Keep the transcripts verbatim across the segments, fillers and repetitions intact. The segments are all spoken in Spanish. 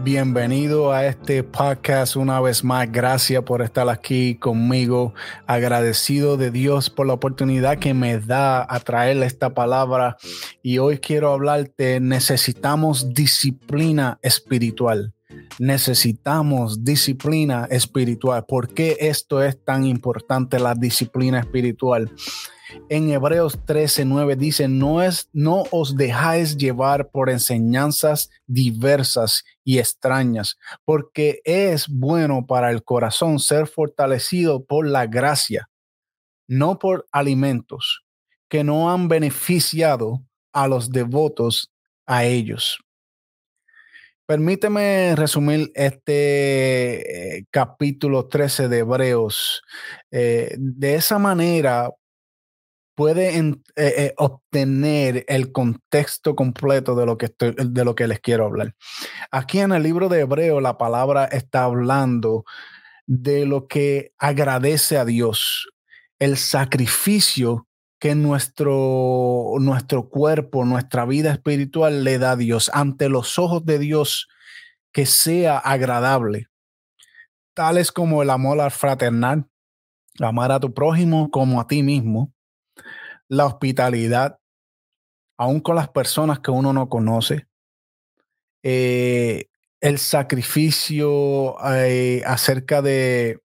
Bienvenido a este podcast una vez más. Gracias por estar aquí conmigo. Agradecido de Dios por la oportunidad que me da a traerle esta palabra. Y hoy quiero hablarte, necesitamos disciplina espiritual. Necesitamos disciplina espiritual. ¿Por qué esto es tan importante, la disciplina espiritual? En Hebreos trece nueve dice, no, es, no os dejáis llevar por enseñanzas diversas y extrañas, porque es bueno para el corazón ser fortalecido por la gracia, no por alimentos que no han beneficiado a los devotos a ellos. Permíteme resumir este eh, capítulo trece de Hebreos. Eh, de esa manera, puede en, eh, eh, obtener el contexto completo de lo que estoy, de lo que les quiero hablar. Aquí en el libro de Hebreo, la palabra está hablando de lo que agradece a Dios, el sacrificio que nuestro, nuestro cuerpo, nuestra vida espiritual le da a Dios ante los ojos de Dios, que sea agradable, tales como el amor al fraternal, amar a tu prójimo como a ti mismo, la hospitalidad, aún con las personas que uno no conoce, eh, el sacrificio eh, acerca de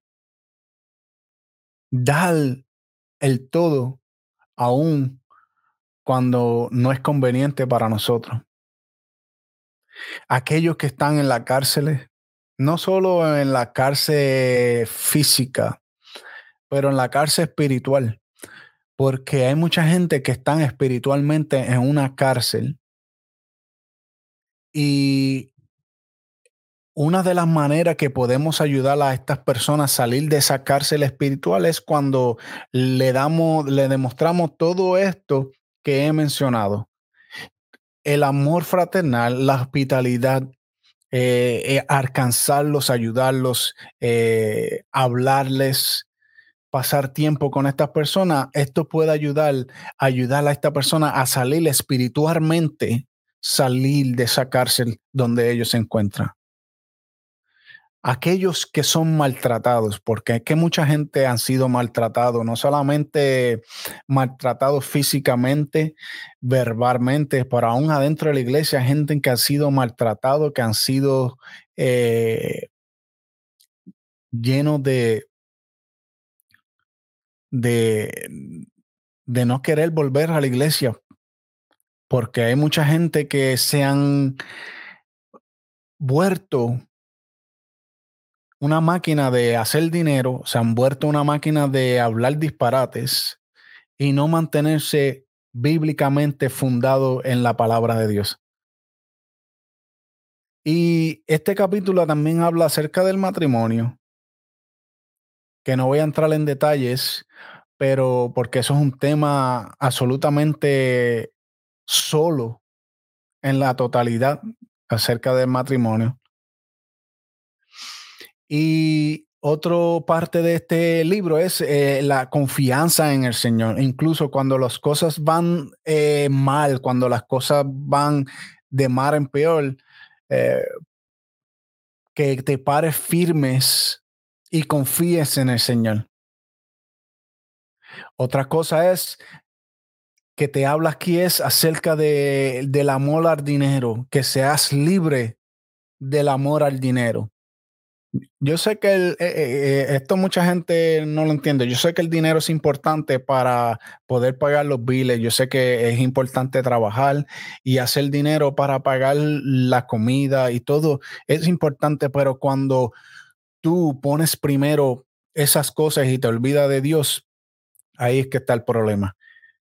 dar el todo, aún cuando no es conveniente para nosotros. Aquellos que están en la cárcel, no solo en la cárcel física, pero en la cárcel espiritual, porque hay mucha gente que están espiritualmente en una cárcel y una de las maneras que podemos ayudar a estas personas a salir de esa cárcel espiritual es cuando le damos, le demostramos todo esto que he mencionado. El amor fraternal, la hospitalidad, eh, eh, alcanzarlos, ayudarlos, eh, hablarles, pasar tiempo con estas personas. Esto puede ayudar, ayudar a esta persona a salir espiritualmente, salir de esa cárcel donde ellos se encuentran. Aquellos que son maltratados, porque es que mucha gente han sido maltratados, no solamente maltratados físicamente, verbalmente, pero aún adentro de la iglesia, hay gente que ha sido maltratado, que han sido eh, llenos de, de, de no querer volver a la iglesia, porque hay mucha gente que se han vuelto una máquina de hacer dinero, se han vuelto una máquina de hablar disparates y no mantenerse bíblicamente fundado en la palabra de Dios. Y este capítulo también habla acerca del matrimonio, que no voy a entrar en detalles, pero porque eso es un tema absolutamente solo en la totalidad acerca del matrimonio. Y otra parte de este libro es eh, la confianza en el Señor. Incluso cuando las cosas van eh, mal, cuando las cosas van de mal en peor, eh, que te pares firmes y confíes en el Señor. Otra cosa es que te habla aquí es acerca de, del amor al dinero, que seas libre del amor al dinero. Yo sé que el, eh, eh, eh, esto mucha gente no lo entiende. Yo sé que el dinero es importante para poder pagar los biles. Yo sé que es importante trabajar y hacer dinero para pagar la comida y todo. Es importante, pero cuando tú pones primero esas cosas y te olvidas de Dios, ahí es que está el problema.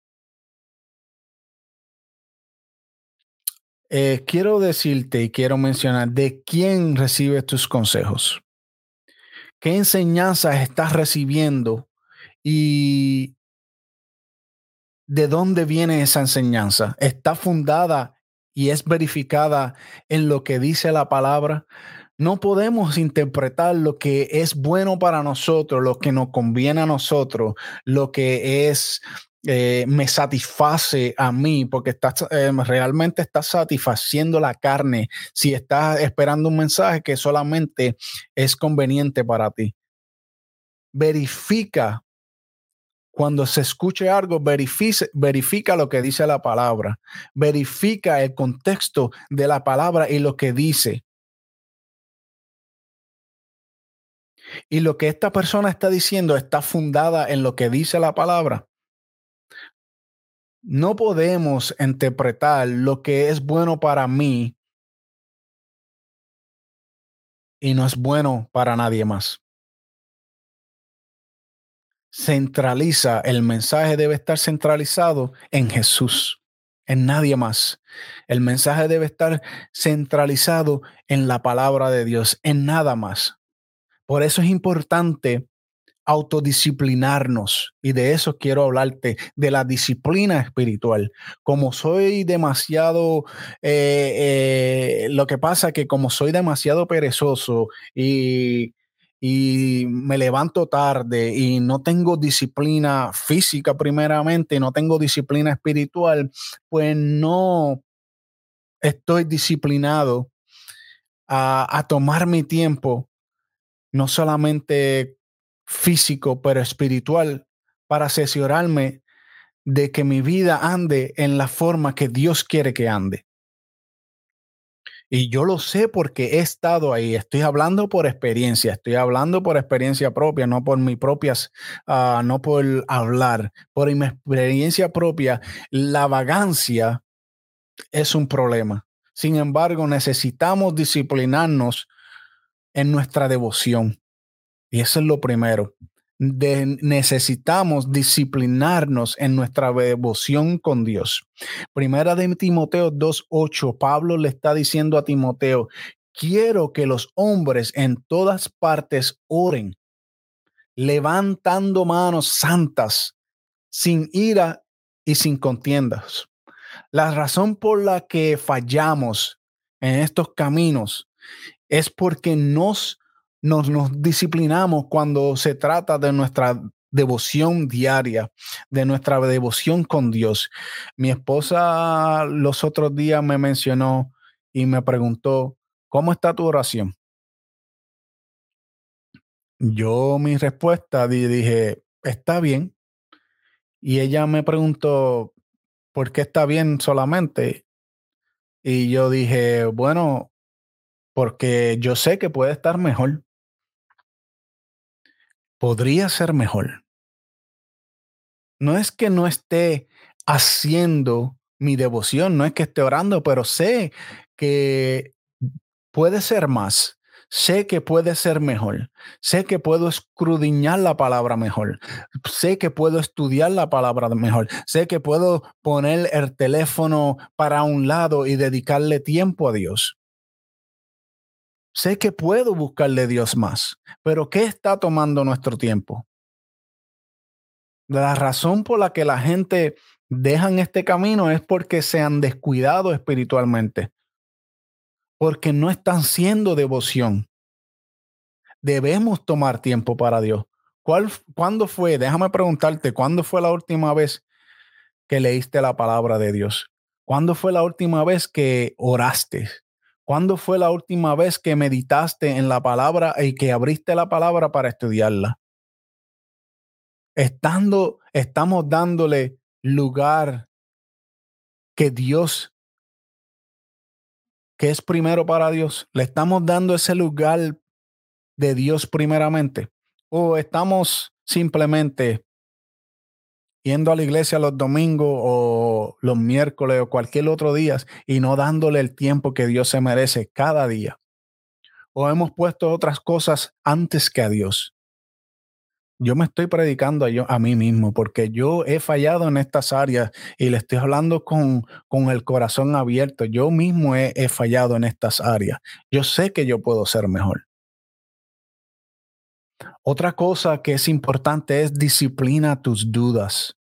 Eh, quiero decirte y quiero mencionar de quién recibes tus consejos. ¿Qué enseñanzas estás recibiendo y de dónde viene esa enseñanza? ¿Está fundada y es verificada en lo que dice la palabra? No podemos interpretar lo que es bueno para nosotros, lo que nos conviene a nosotros, lo que es eh, me satisface a mí, porque estás, eh, realmente estás satisfaciendo la carne si estás esperando un mensaje que solamente es conveniente para ti. Verifica cuando se escuche algo, verifica, verifica lo que dice la palabra, verifica el contexto de la palabra y lo que dice. Y lo que esta persona está diciendo está fundada en lo que dice la palabra. No podemos interpretar lo que es bueno para mí y no es bueno para nadie más. Centraliza, el mensaje debe estar centralizado en Jesús, en nadie más. El mensaje debe estar centralizado en la palabra de Dios, en nada más. Por eso es importante autodisciplinarnos. Y de eso quiero hablarte, de la disciplina espiritual. Como soy demasiado, eh, eh, lo que pasa que como soy demasiado perezoso y, y me levanto tarde y no tengo disciplina física primeramente, no tengo disciplina espiritual, pues no estoy disciplinado a, a tomar mi tiempo no solamente físico, pero espiritual, para asesorarme de que mi vida ande en la forma que Dios quiere que ande. Y yo lo sé porque he estado ahí. Estoy hablando por experiencia, estoy hablando por experiencia propia, no por mis propias, uh, no por hablar, por mi experiencia propia. La vagancia es un problema. Sin embargo, necesitamos disciplinarnos en nuestra devoción. Y eso es lo primero. De, necesitamos disciplinarnos en nuestra devoción con Dios. Primera de Timoteo dos ocho, Pablo le está diciendo a Timoteo, quiero que los hombres en todas partes oren, levantando manos santas, sin ira y sin contiendas. La razón por la que fallamos en estos caminos es porque nos, nos, nos disciplinamos cuando se trata de nuestra devoción diaria, de nuestra devoción con Dios. Mi esposa los otros días me mencionó y me preguntó, ¿cómo está tu oración? Yo mi respuesta di- dije, está bien. Y ella me preguntó, ¿por qué está bien solamente? Y yo dije, bueno, porque yo sé que puede estar mejor. Podría ser mejor. No es que no esté haciendo mi devoción, no es que esté orando, pero sé que puede ser más. Sé que puede ser mejor. Sé que puedo escudriñar la palabra mejor. Sé que puedo estudiar la palabra mejor. Sé que puedo poner el teléfono para un lado y dedicarle tiempo a Dios. Sé que puedo buscarle a Dios más. Pero ¿qué está tomando nuestro tiempo? La razón por la que la gente dejan este camino es porque se han descuidado espiritualmente, porque no están siendo devoción. Debemos tomar tiempo para Dios. ¿Cuál, ¿Cuándo fue? Déjame preguntarte, ¿cuándo fue la última vez que leíste la palabra de Dios? ¿Cuándo fue la última vez que oraste? ¿Cuándo fue la última vez que meditaste en la palabra y que abriste la palabra para estudiarla? Estando, estamos dándole lugar que Dios, que es primero para Dios, le estamos dando ese lugar de Dios primeramente, o estamos simplemente yendo a la iglesia los domingos o los miércoles o cualquier otro día y no dándole el tiempo que Dios se merece cada día, o hemos puesto otras cosas antes que a Dios. Yo me estoy predicando a, yo, a mí mismo porque yo he fallado en estas áreas y le estoy hablando con, con el corazón abierto. Yo mismo he, he fallado en estas áreas. Yo sé que yo puedo ser mejor. Otra cosa que es importante es disciplina tus dudas.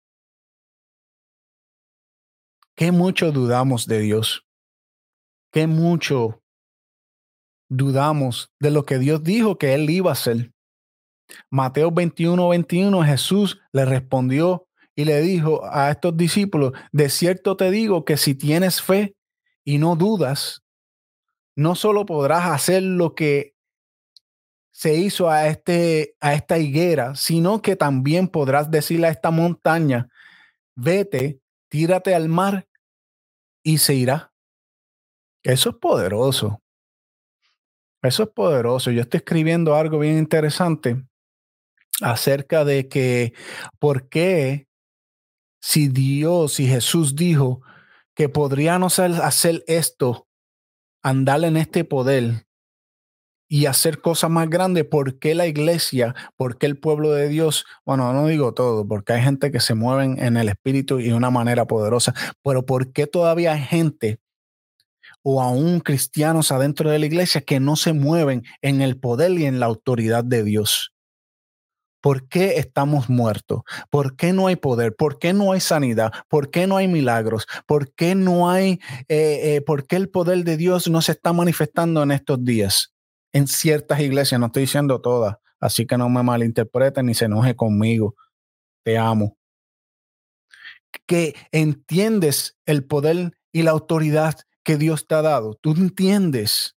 ¿Qué mucho dudamos de Dios? ¿Qué mucho dudamos de lo que Dios dijo que Él iba a hacer? Mateo veintiuno, veintiuno, Jesús le respondió y le dijo a estos discípulos, de cierto te digo que si tienes fe y no dudas, no solo podrás hacer lo que se hizo a, este, a esta higuera, sino que también podrás decirle a esta montaña, vete, tírate al mar y se irá. Eso es poderoso. Eso es poderoso. Yo estoy escribiendo algo bien interesante acerca de que por qué si Dios y Jesús dijo que podríamos hacer esto, andar en este poder y hacer cosas más grandes, ¿por qué la iglesia, por qué el pueblo de Dios? Bueno, no digo todo, porque hay gente que se mueve en el espíritu y de una manera poderosa, pero ¿por qué todavía hay gente o aún cristianos adentro de la iglesia que no se mueven en el poder y en la autoridad de Dios? ¿Por qué estamos muertos? ¿Por qué no hay poder? ¿Por qué no hay sanidad? ¿Por qué no hay milagros? ¿Por qué no hay, eh, eh, por qué el poder de Dios no se está manifestando en estos días? En ciertas iglesias, no estoy diciendo todas, así que no me malinterpreten ni se enoje conmigo. Te amo. Que entiendes el poder y la autoridad que Dios te ha dado. Tú entiendes.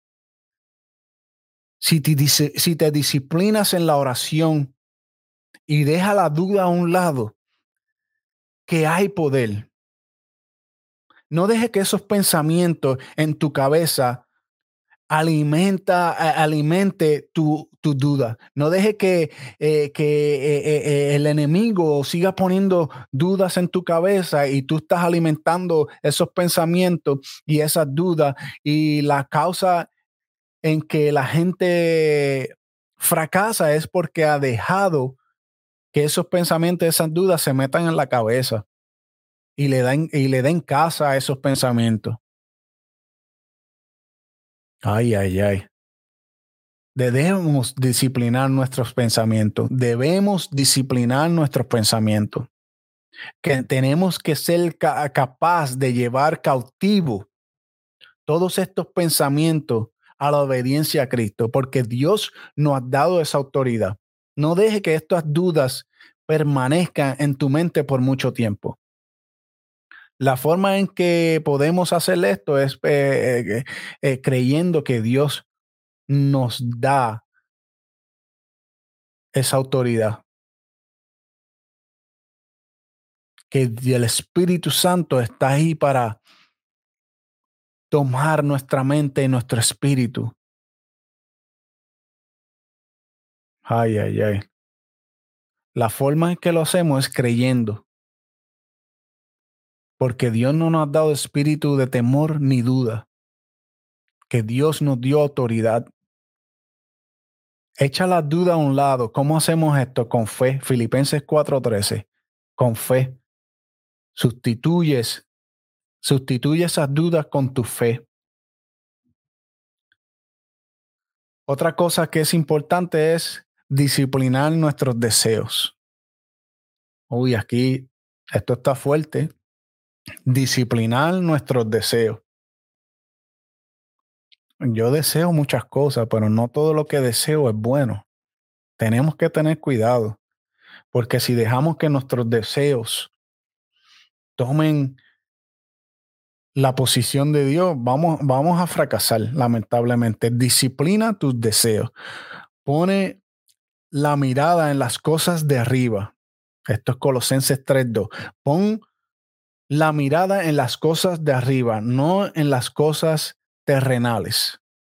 Si te, si te disciplinas en la oración y deja la duda a un lado, que hay poder. No deje que esos pensamientos en tu cabeza alimenta, a- alimente tu, tu duda. No deje que, eh, que eh, eh, eh, el enemigo siga poniendo dudas en tu cabeza y tú estás alimentando esos pensamientos y esas dudas, y la causa en que la gente fracasa es porque ha dejado que esos pensamientos, esas dudas se metan en la cabeza y le den, y le den casa a esos pensamientos. Ay, ay, ay. Debemos disciplinar nuestros pensamientos. Debemos disciplinar nuestros pensamientos. Que tenemos que ser ca capaz de llevar cautivo todos estos pensamientos a la obediencia a Cristo, porque Dios nos ha dado esa autoridad. No deje que estas dudas permanezcan en tu mente por mucho tiempo. La forma en que podemos hacer esto es eh, eh, eh, creyendo que Dios nos da esa autoridad, que el Espíritu Santo está ahí para tomar nuestra mente y nuestro espíritu. Ay, ay, ay. La forma en que lo hacemos es creyendo, porque Dios no nos ha dado espíritu de temor ni duda, que Dios nos dio autoridad. Echa la duda a un lado. ¿Cómo hacemos esto? Con fe. Filipenses cuatro trece. Con fe. Sustituyes, sustituye esas dudas con tu fe. Otra cosa que es importante es disciplinar nuestros deseos. Uy, aquí esto está fuerte. Disciplinar nuestros deseos. Yo deseo muchas cosas, pero no todo lo que deseo es bueno. Tenemos que tener cuidado, porque si dejamos que nuestros deseos tomen la posición de Dios, vamos, vamos a fracasar, lamentablemente. Disciplina tus deseos. Pone la mirada en las cosas de arriba. Esto es Colosenses tres dos. Pon la mirada en las cosas de arriba, no en las cosas terrenales.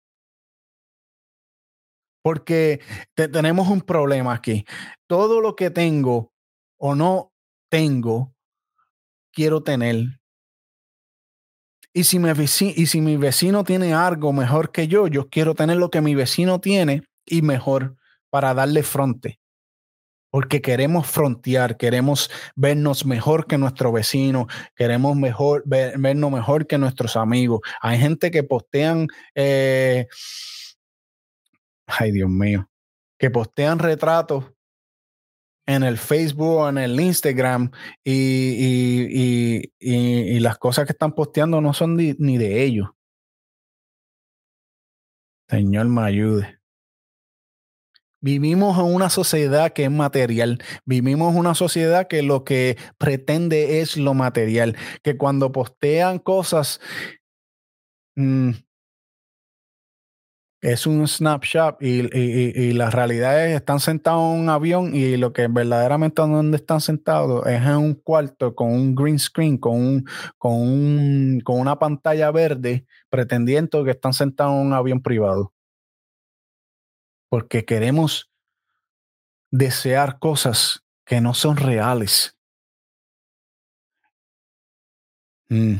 Porque te- tenemos un problema aquí. Todo lo que tengo o no tengo, quiero tener. Y si, mi vecino, y si mi vecino tiene algo mejor que yo, yo quiero tener lo que mi vecino tiene y mejor para darle fronte. Porque queremos frontear, queremos vernos mejor que nuestro vecino, queremos mejor, ver, vernos mejor que nuestros amigos. Hay gente que postean, eh, ay Dios mío, que postean retratos en el Facebook o en el Instagram, y, y, y, y, y las cosas que están posteando no son ni, ni de ellos. Señor me ayude. Vivimos en una sociedad que es material. Vivimos en una sociedad que lo que pretende es lo material. Que cuando postean cosas, mm, es un snapshot y, y, y- y la realidad es están sentados en un avión y lo que verdaderamente donde están sentados es en un cuarto con un green screen, con, un, con, un, con una pantalla verde, pretendiendo que están sentados en un avión privado. Porque queremos desear cosas que no son reales. Mm.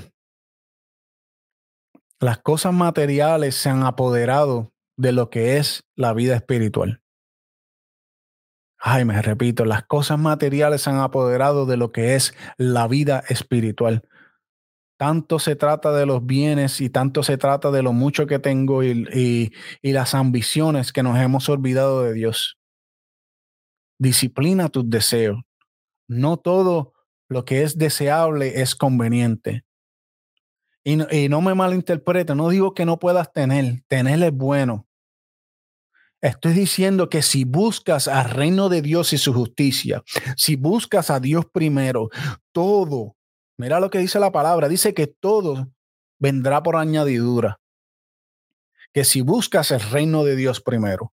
Las cosas materiales se han apoderado de lo que es la vida espiritual. Ay, me repito, las cosas materiales se han apoderado de lo que es la vida espiritual. Tanto se trata de los bienes y tanto se trata de lo mucho que tengo y, y, y las ambiciones que nos hemos olvidado de Dios. Disciplina tus deseos. No todo lo que es deseable es conveniente. Y no, y no me malinterprete, no digo que no puedas tener, tener es bueno. Estoy diciendo que si buscas al reino de Dios y su justicia, si buscas a Dios primero, todo, mira lo que dice la palabra, dice que todo vendrá por añadidura, que si buscas el reino de Dios primero.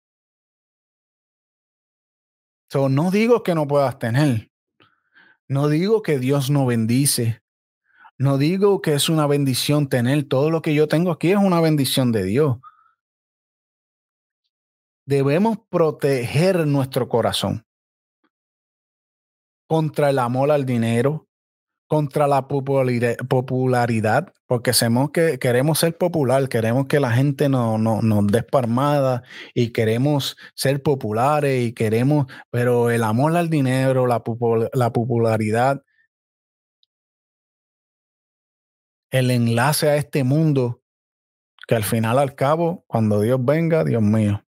So, no digo que no puedas tener, no digo que Dios no bendice, no digo que es una bendición tener, todo lo que yo tengo aquí es una bendición de Dios. Debemos proteger nuestro corazón contra el amor al dinero, contra la popularidad, popularidad porque sabemos que queremos ser popular, queremos que la gente no, no, nos dé palmada y queremos ser populares y queremos, pero el amor al dinero, la, popul- la popularidad, el enlace a este mundo, que al final al cabo, cuando Dios venga, Dios mío,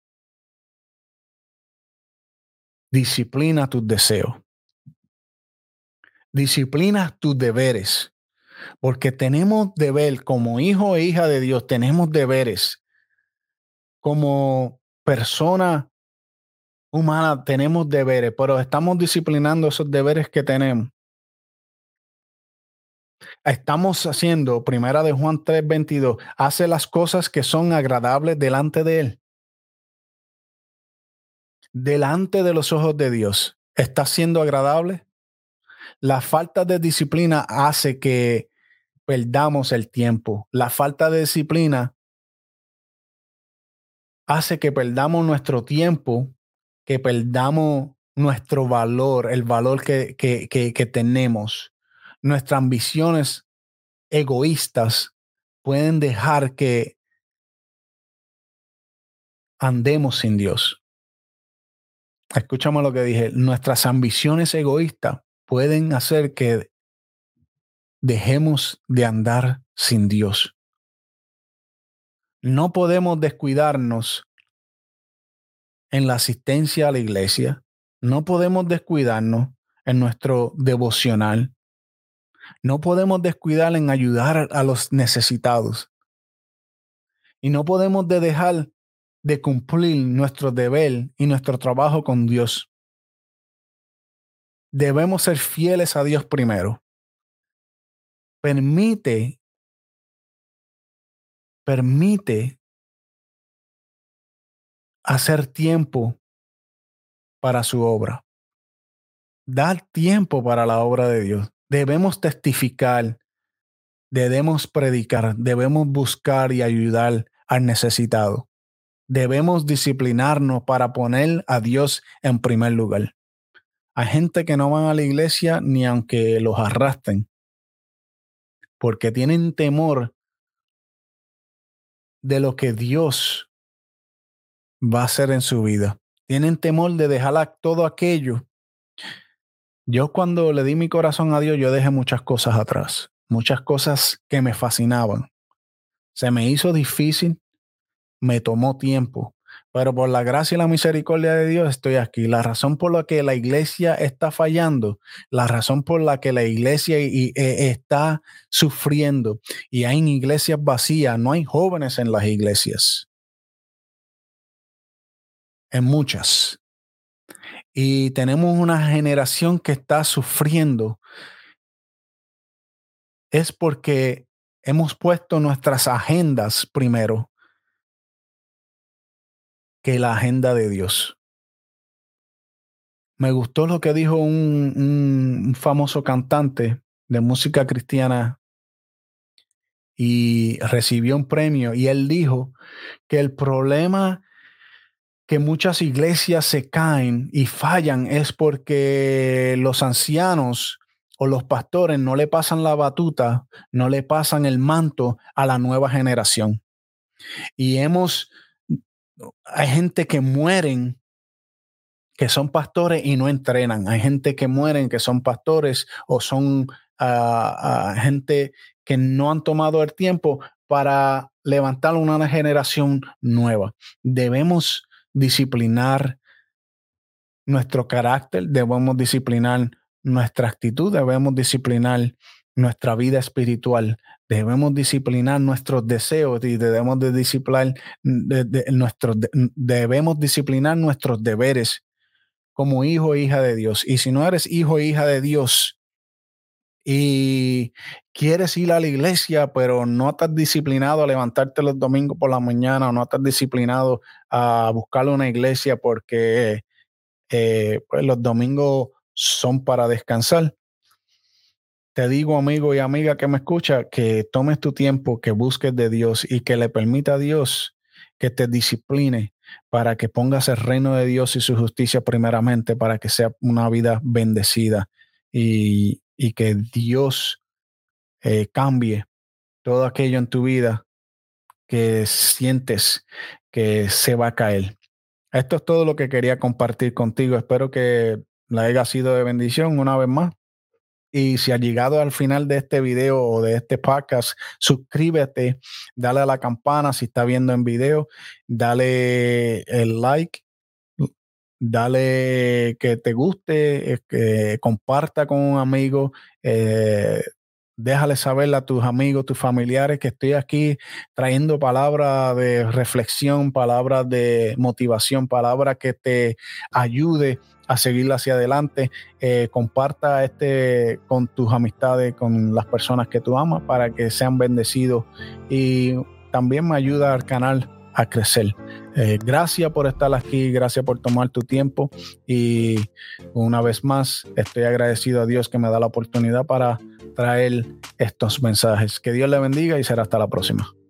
disciplina tus deseos, disciplina tus deberes, porque tenemos deber como hijo e hija de Dios, tenemos deberes como persona humana, tenemos deberes, pero estamos disciplinando esos deberes que tenemos. Estamos haciendo, primera de Juan tres veintidós, hace las cosas que son agradables delante de Él, delante de los ojos de Dios. ¿Está siendo agradable? La falta de disciplina hace que perdamos el tiempo. La falta de disciplina hace que perdamos nuestro tiempo, que perdamos nuestro valor, el valor que, que, que, que tenemos. Nuestras ambiciones egoístas pueden dejar que andemos sin Dios. Escúchame lo que dije. Nuestras ambiciones egoístas pueden hacer que dejemos de andar sin Dios. No podemos descuidarnos en la asistencia a la iglesia. No podemos descuidarnos en nuestro devocional. No podemos descuidar en ayudar a los necesitados. Y no podemos de dejar de cumplir nuestro deber y nuestro trabajo con Dios. Debemos ser fieles a Dios primero. Permite, permite hacer tiempo para su obra. Dar tiempo para la obra de Dios. Debemos testificar, debemos predicar, debemos buscar y ayudar al necesitado. Debemos disciplinarnos para poner a Dios en primer lugar. Hay gente que no van a la iglesia ni aunque los arrastren, porque tienen temor de lo que Dios va a hacer en su vida. Tienen temor de dejar todo aquello. Yo cuando le di mi corazón a Dios, yo dejé muchas cosas atrás, muchas cosas que me fascinaban. Se me hizo difícil, me tomó tiempo, pero por la gracia y la misericordia de Dios estoy aquí. La razón por la que la iglesia está fallando, la razón por la que la iglesia y, eh, está sufriendo y hay iglesias vacías, no hay jóvenes en las iglesias. en muchas. Y tenemos una generación que está sufriendo. Es porque hemos puesto nuestras agendas primero que la agenda de Dios. Me gustó lo que dijo un, un- un famoso cantante de música cristiana y recibió un premio, y él dijo que el problema que muchas iglesias se caen y fallan es porque los ancianos o los pastores no le pasan la batuta, no le pasan el manto a la nueva generación. Y hemos, hay gente que mueren que son pastores y no entrenan. Hay gente que mueren que son pastores o son uh, uh, gente que no han tomado el tiempo para levantar una generación nueva. Debemos disciplinar nuestro carácter, debemos disciplinar nuestra actitud, debemos disciplinar nuestra vida espiritual, debemos disciplinar nuestros deseos y debemos de disciplinar de, de, nuestros, de, debemos disciplinar nuestros deberes como hijo e hija de Dios. Y si no eres hijo e hija de Dios y quieres ir a la iglesia, pero no estás disciplinado a levantarte los domingos por la mañana, o no estás disciplinado a buscar una iglesia porque eh, pues los domingos son para descansar, te digo, amigo y amiga que me escucha, que tomes tu tiempo, que busques de Dios y que le permita a Dios que te discipline para que pongas el reino de Dios y su justicia primeramente, para que sea una vida bendecida y, y que Dios eh, cambie todo aquello en tu vida que sientes que se va a caer. Esto es todo lo que quería compartir contigo. Espero que la haya sido de bendición una vez más. Y si has llegado al final de este video o de este podcast, suscríbete, dale a la campana si está viendo en video, dale el like, dale que te guste, que comparta con un amigo, eh, déjale saber a tus amigos, tus familiares que estoy aquí trayendo palabras de reflexión, palabras de motivación, palabras que te ayude a seguir hacia adelante. Eh, comparta este con tus amistades, con las personas que tú amas, para que sean bendecidos, y también me ayuda al canal a crecer. Eh, gracias por estar aquí, gracias por tomar tu tiempo, y una vez más estoy agradecido a Dios que me da la oportunidad para traer estos mensajes. Que Dios le bendiga y será hasta la próxima.